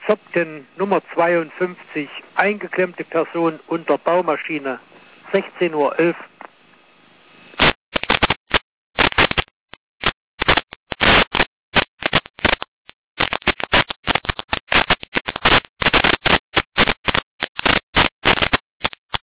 Zopten Nummer 52, eingeklemmte Person unter Baumaschine, 16:11 Uhr.